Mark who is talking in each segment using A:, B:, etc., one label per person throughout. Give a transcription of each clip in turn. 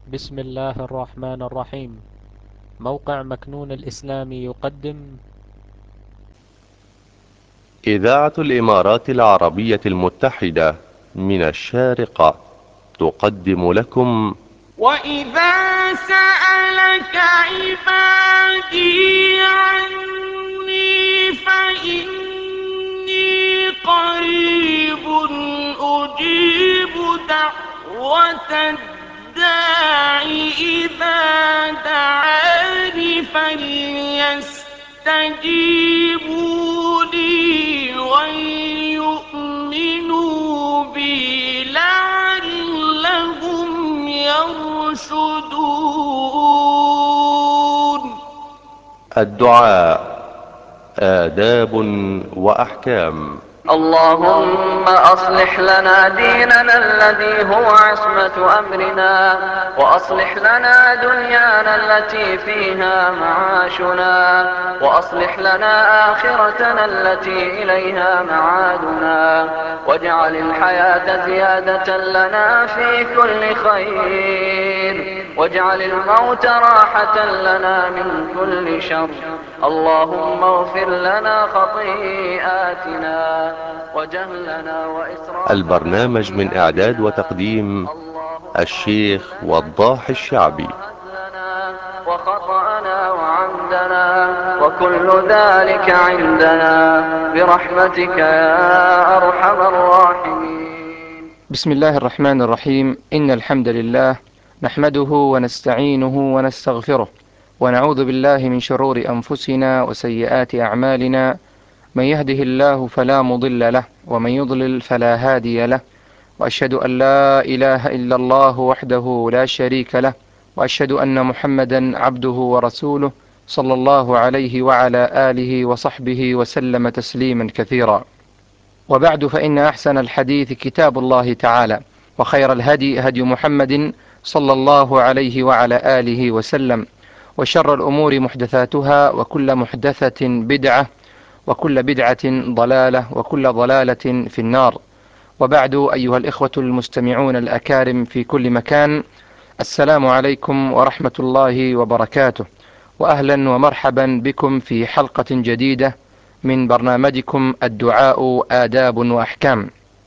A: بسم الله الرحمن الرحيم. موقع مكنون الإسلامي يقدم
B: إذاعة الإمارات العربية المتحدة من الشارقة تقدم لكم
C: وإذا سألك عبادي عني فإني قريب أجيب دعوة الداع إذا دعاني فليستجيبوا لي وليؤمنوا بي لعلهم يرشدون.
B: الدعاء آداب وأحكام.
D: اللهم أصلح لنا ديننا الذي هو عصمة أمرنا، وأصلح لنا دنيانا التي فيها معاشنا، وأصلح لنا آخرتنا التي إليها معادنا، واجعل الحياة زيادة لنا في كل خير، واجعل الموت راحة لنا من كل شر. اللهم اغفر لنا خطيئاتنا وجهلنا وإسرافنا
B: البرنامج من
D: في
B: إعداد
D: أمرنا.
B: وتقديم
D: اللهم اغفر
B: الشيخ
D: لنا
B: وضاح
D: جهلنا
B: الشعبي.
D: وهزلنا وخطأنا وعمدنا وكل ذلك عندنا برحمتك يا أرحم الراحمين.
E: بسم الله الرحمن الرحيم. إن الحمد لله نحمده ونستعينه ونستغفره، ونعوذ بالله من شرور أنفسنا وسيئات أعمالنا. من يهده الله فلا مضل له، ومن يضلل فلا هادي له. وأشهد أن لا إله إلا الله وحده لا شريك له، وأشهد أن محمدا عبده ورسوله، صلى الله عليه وعلى آله وصحبه وسلم تسليما كثيرا. وبعد، فإن أحسن الحديث كتاب الله تعالى، وخير الهدي هدي محمد صلى الله عليه وعلى آله وسلم، وشر الأمور محدثاتها، وكل محدثة بدعة، وكل بدعة ضلالة، وكل ضلالة في النار. وبعد، أيها الإخوة المستمعون الأكارم في كل مكان، السلام عليكم ورحمة الله وبركاته، وأهلا ومرحبا بكم في حلقة جديدة من برنامجكم الدعاء آداب وأحكام،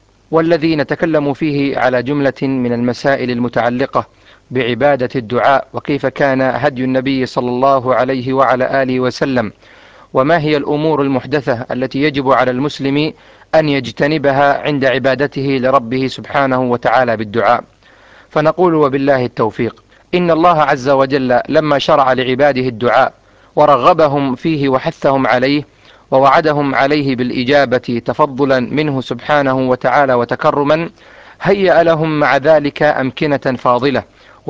E: والذي نتكلم فيه على جملة من المسائل المتعلقة بعبادة الدعاء، وكيف كان هدي النبي صلى الله عليه وعلى آله وسلم، وما هي الأمور المحدثة التي يجب على المسلم أن يجتنبها عند عبادته لربه سبحانه وتعالى بالدعاء. فنقول وبالله التوفيق. إن الله عز وجل لما شرع لعباده الدعاء ورغبهم فيه وحثهم عليه ووعدهم عليه بالإجابة تفضلا منه سبحانه وتعالى وتكرما، هيأ لهم مع ذلك أمكنة فاضلة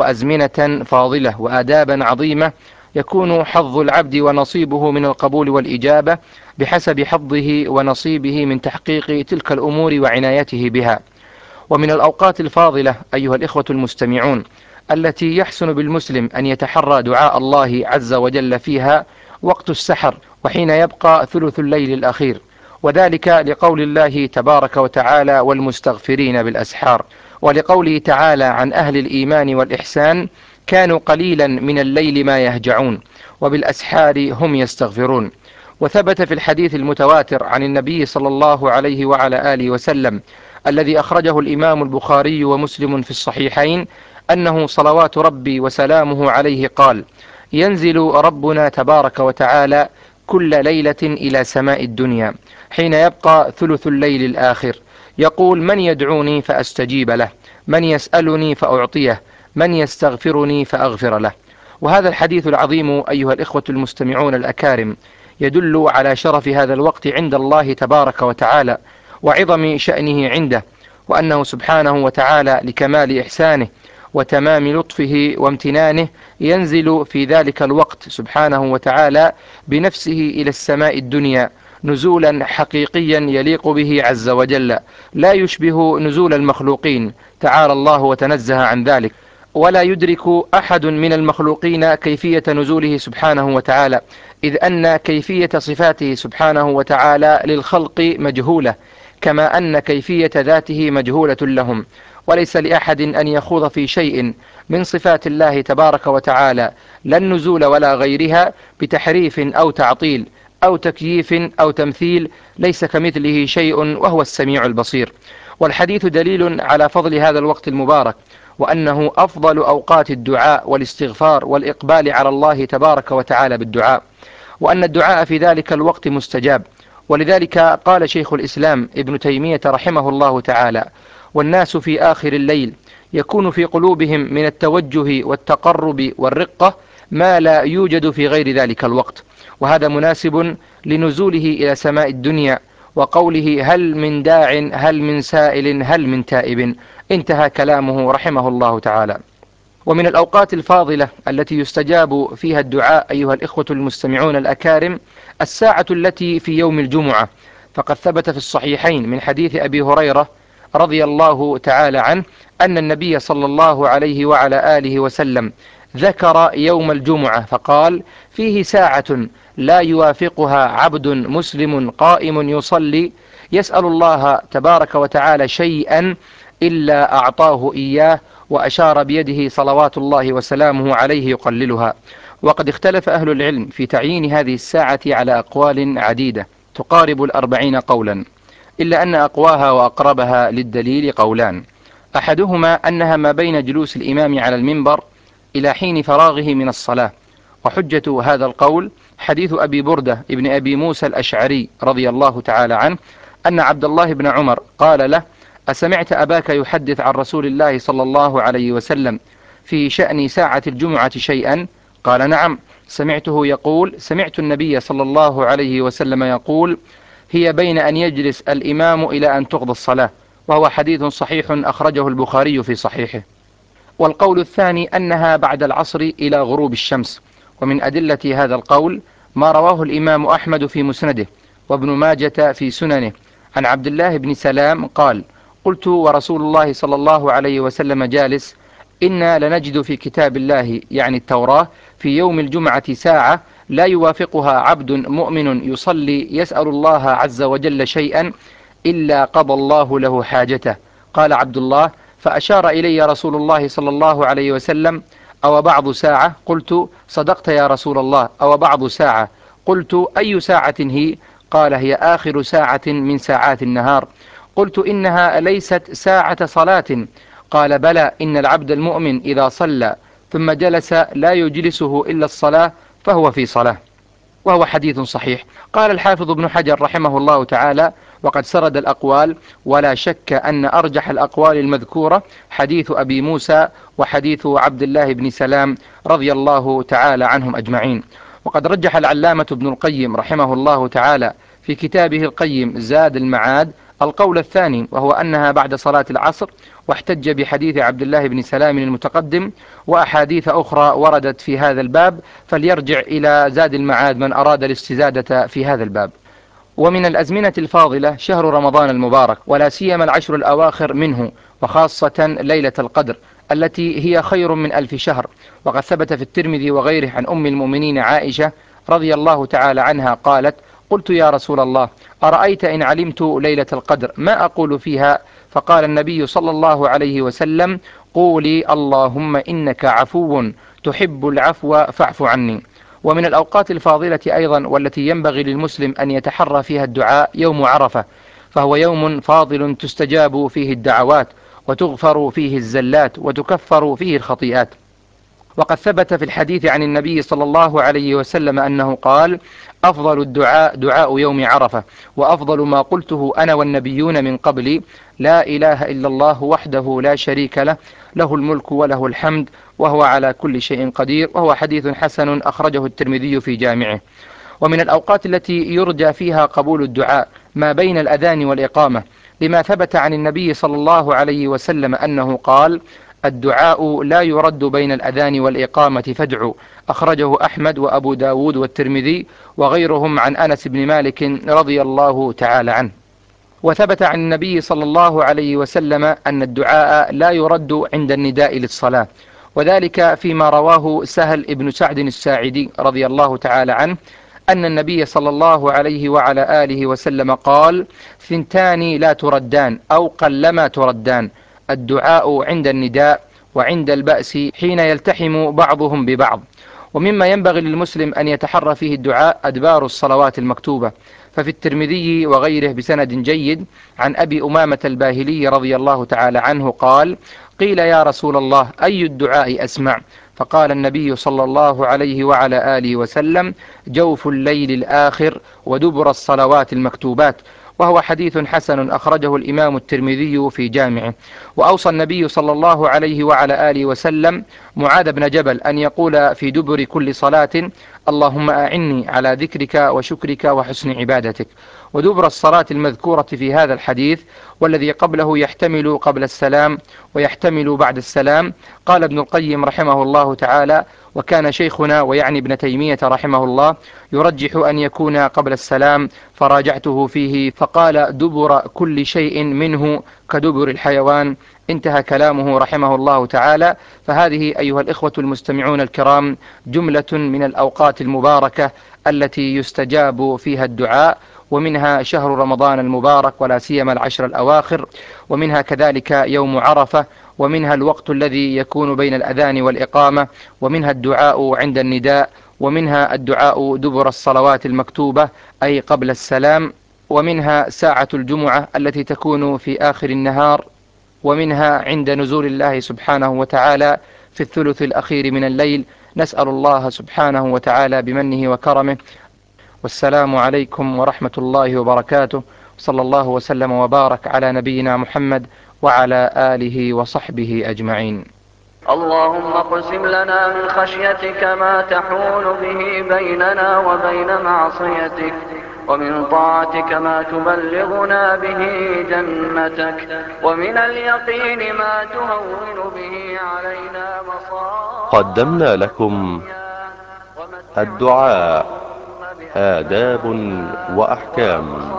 E: وأزمنة فاضلة وآدابا عظيمة، يكون حظ العبد ونصيبه من القبول والإجابة بحسب حظه ونصيبه من تحقيق تلك الأمور وعنايته بها. ومن الأوقات الفاضلة أيها الإخوة المستمعون التي يحسن بالمسلم أن يتحرى دعاء الله عز وجل فيها وقت السحر، وحين يبقى ثلث الليل الأخير، وذلك لقول الله تبارك وتعالى: والمستغفرين بالأسحار، ولقوله تعالى عن أهل الإيمان والإحسان: كانوا قليلا من الليل ما يهجعون وبالأسحار هم يستغفرون. وثبت في الحديث المتواتر عن النبي صلى الله عليه وعلى آله وسلم الذي أخرجه الإمام البخاري ومسلم في الصحيحين أنه صلوات ربي وسلامه عليه قال: ينزل ربنا تبارك وتعالى كل ليلة إلى سماء الدنيا حين يبقى ثلث الليل الآخر، يقول: من يدعوني فأستجيب له، من يسألني فأعطيه، من يستغفرني فأغفر له. وهذا الحديث العظيم أيها الإخوة المستمعون الأكارم يدل على شرف هذا الوقت عند الله تبارك وتعالى، وعظم شأنه عنده، وأنه سبحانه وتعالى لكمال إحسانه وتمام لطفه وامتنانه ينزل في ذلك الوقت سبحانه وتعالى بنفسه إلى السماء الدنيا نزولا حقيقيا يليق به عز وجل، لا يشبه نزول المخلوقين، تعالى الله وتنزه عن ذلك. ولا يدرك أحد من المخلوقين كيفية نزوله سبحانه وتعالى، إذ أن كيفية صفاته سبحانه وتعالى للخلق مجهولة، كما أن كيفية ذاته مجهولة لهم. وليس لأحد أن يخوض في شيء من صفات الله تبارك وتعالى لا النزول ولا غيرها بتحريف أو تعطيل أو تكييف أو تمثيل، ليس كمثله شيء وهو السميع البصير. والحديث دليل على فضل هذا الوقت المبارك، وأنه أفضل أوقات الدعاء والاستغفار والإقبال على الله تبارك وتعالى بالدعاء، وأن الدعاء في ذلك الوقت مستجاب. ولذلك قال شيخ الإسلام ابن تيمية رحمه الله تعالى: والناس في آخر الليل يكون في قلوبهم من التوجه والتقرب والرقة ما لا يوجد في غير ذلك الوقت. وهذا مناسب لنزوله إلى سماء الدنيا وقوله: هل من داع هل من سائل هل من تائب. انتهى كلامه رحمه الله تعالى. ومن الأوقات الفاضلة التي يستجاب فيها الدعاء أيها الإخوة المستمعون الأكارم الساعة التي في يوم الجمعة، فقد ثبت في الصحيحين من حديث أبي هريرة رضي الله تعالى عنه أن النبي صلى الله عليه وعلى آله وسلم ذكر يوم الجمعة فقال: فيه ساعة لا يوافقها عبد مسلم قائم يصلي يسأل الله تبارك وتعالى شيئا إلا أعطاه إياه، وأشار بيده صلوات الله وسلامه عليه يقللها. وقد اختلف أهل العلم في تعيين هذه الساعة على أقوال عديدة تقارب 40 قولا، إلا أن أقواها وأقربها للدليل قولان: أحدهما أنها ما بين جلوس الإمام على المنبر إلى حين فراغه من الصلاة. وحجة هذا القول حديث أبي بردة ابن أبي موسى الأشعري رضي الله تعالى عنه أن عبد الله بن عمر قال له: أسمعت أباك يحدث عن رسول الله صلى الله عليه وسلم في شأن ساعة الجمعة شيئا؟ قال: نعم، سمعته يقول: سمعت النبي صلى الله عليه وسلم يقول: هي بين أن يجلس الإمام إلى أن تقضى الصلاة. وهو حديث صحيح أخرجه البخاري في صحيحه. والقول الثاني أنها بعد العصر إلى غروب الشمس. ومن أدلة هذا القول ما رواه الإمام أحمد في مسنده وابن ماجة في سننه عن عبد الله بن سلام قال: قلت ورسول الله صلى الله عليه وسلم جالس: إنا لنجد في كتاب الله يعني التوراة في يوم الجمعة ساعة لا يوافقها عبد مؤمن يصلي يسأل الله عز وجل شيئا إلا قضى الله له حاجته. قال عبد الله: فأشار إلي رسول الله صلى الله عليه وسلم: أو بعض ساعة؟ قلت: صدقت يا رسول الله، أو بعض ساعة. قلت: أي ساعة هي؟ قال: هي آخر ساعة من ساعات النهار. قلت: إنها ليست ساعة صلاة. قال: بلى، إن العبد المؤمن إذا صلى ثم جلس لا يجلسه إلا الصلاة فهو في صلاة. وهو حديث صحيح. قال الحافظ ابن حجر رحمه الله تعالى: وقد سرد الأقوال، ولا شك أن أرجح الأقوال المذكورة حديث أبي موسى وحديث عبد الله بن سلام رضي الله تعالى عنهم أجمعين. وقد رجح العلامة ابن القيم رحمه الله تعالى في كتابه القيم زاد المعاد القول الثاني، وهو أنها بعد صلاة العصر، واحتج بحديث عبد الله بن سلام المتقدم وأحاديث أخرى وردت في هذا الباب، فليرجع إلى زاد المعاد من أراد الاستزادة في هذا الباب. ومن الأزمنة الفاضلة شهر رمضان المبارك، ولا سيما العشر الأواخر منه، وخاصة ليلة القدر التي هي خير من 1000 شهر. وقد ثبت في الترمذي وغيره عن أم المؤمنين عائشة رضي الله تعالى عنها قالت: قلت يا رسول الله، أرأيت إن علمت ليلة القدر ما أقول فيها؟ فقال النبي صلى الله عليه وسلم: قولي اللهم إنك عفو تحب العفو فاعف عني. ومن الأوقات الفاضلة أيضا والتي ينبغي للمسلم أن يتحرى فيها الدعاء يوم عرفة، فهو يوم فاضل تستجاب فيه الدعوات وتغفر فيه الزلات وتكفر فيه الخطيئات. وقد ثبت في الحديث عن النبي صلى الله عليه وسلم أنه قال: أفضل الدعاء دعاء يوم عرفة، وأفضل ما قلته أنا والنبيون من قبلي: لا إله إلا الله وحده لا شريك له، له الملك وله الحمد وهو على كل شيء قدير. وهو حديث حسن أخرجه الترمذي في جامعه. ومن الأوقات التي يرجى فيها قبول الدعاء ما بين الأذان والإقامة، لما ثبت عن النبي صلى الله عليه وسلم أنه قال: الدعاء لا يرد بين الأذان والإقامة فادعوا. أخرجه أحمد وأبو داود والترمذي وغيرهم عن أنس بن مالك رضي الله تعالى عنه. وثبت عن النبي صلى الله عليه وسلم أن الدعاء لا يرد عند النداء للصلاة، وذلك فيما رواه سهل ابن سعد الساعدي رضي الله تعالى عنه أن النبي صلى الله عليه وعلى آله وسلم قال: ثنتان لا تردان أو قلما تردان: الدعاء عند النداء وعند البأس حين يلتحم بعضهم ببعض. ومما ينبغي للمسلم أن يتحرى فيه الدعاء أدبار الصلوات المكتوبة، ففي الترمذي وغيره بسند جيد عن أبي أمامة الباهلي رضي الله تعالى عنه قال: قيل يا رسول الله أي الدعاء أسمع؟ فقال النبي صلى الله عليه وعلى آله وسلم: جوف الليل الآخر ودبر الصلوات المكتوبات. وهو حديث حسن أخرجه الإمام الترمذي في جامعه. وأوصى النبي صلى الله عليه وعلى آله وسلم معاذ بن جبل أن يقول في دبر كل صلاة: اللهم أعني على ذكرك وشكرك وحسن عبادتك. ودبر الصلاة المذكورة في هذا الحديث والذي قبله يحتمل قبل السلام ويحتمل بعد السلام. قال ابن القيم رحمه الله تعالى: وكان شيخنا ويعني ابن تيمية رحمه الله يرجح أن يكون قبل السلام، فراجعته فيه فقال: دبر كل شيء منه كدبر الحيوان. انتهى كلامه رحمه الله تعالى. فهذه أيها الإخوة المستمعون الكرام جملة من الأوقات المباركة التي يستجاب فيها الدعاء، ومنها شهر رمضان المبارك ولا سيما العشر الأواخر، ومنها كذلك يوم عرفة، ومنها الوقت الذي يكون بين الأذان والإقامة، ومنها الدعاء عند النداء، ومنها الدعاء دبر الصلوات المكتوبة أي قبل السلام، ومنها ساعة الجمعة التي تكون في آخر النهار، ومنها عند نزول الله سبحانه وتعالى في الثلث الأخير من الليل. نسأل الله سبحانه وتعالى بمنه وكرمه. والسلام عليكم ورحمة الله وبركاته، صلى الله وسلم وبارك على نبينا محمد وعلى آله وصحبه أجمعين.
D: اللهم اقسم لنا من خشيتك ما تحول به بيننا وبين معصيتك، ومن طاعتك ما تبلغنا به جنتك، ومن اليقين ما تهون به علينا مصائب
B: قدمنا لكم الدعاء آداب وأحكام.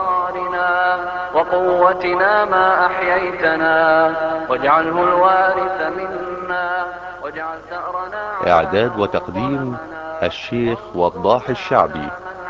D: وقوتنا ما أحييتنا، واجعله الوارث منا، واجعل ثأرنا
B: إعداد وتقديم الشيخ وضاح الشعبي.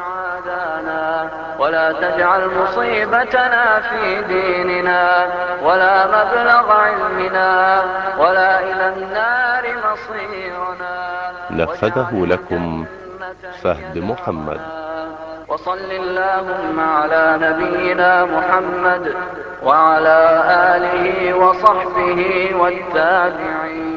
D: ولا تجعل مصيبتنا في ديننا، ولا مبلغ علمنا، ولا إلى النار مصيرنا.
B: نفذه لكم فهد محمد.
D: وصل اللهم على نبينا محمد وعلى آله وصحبه والتابعين.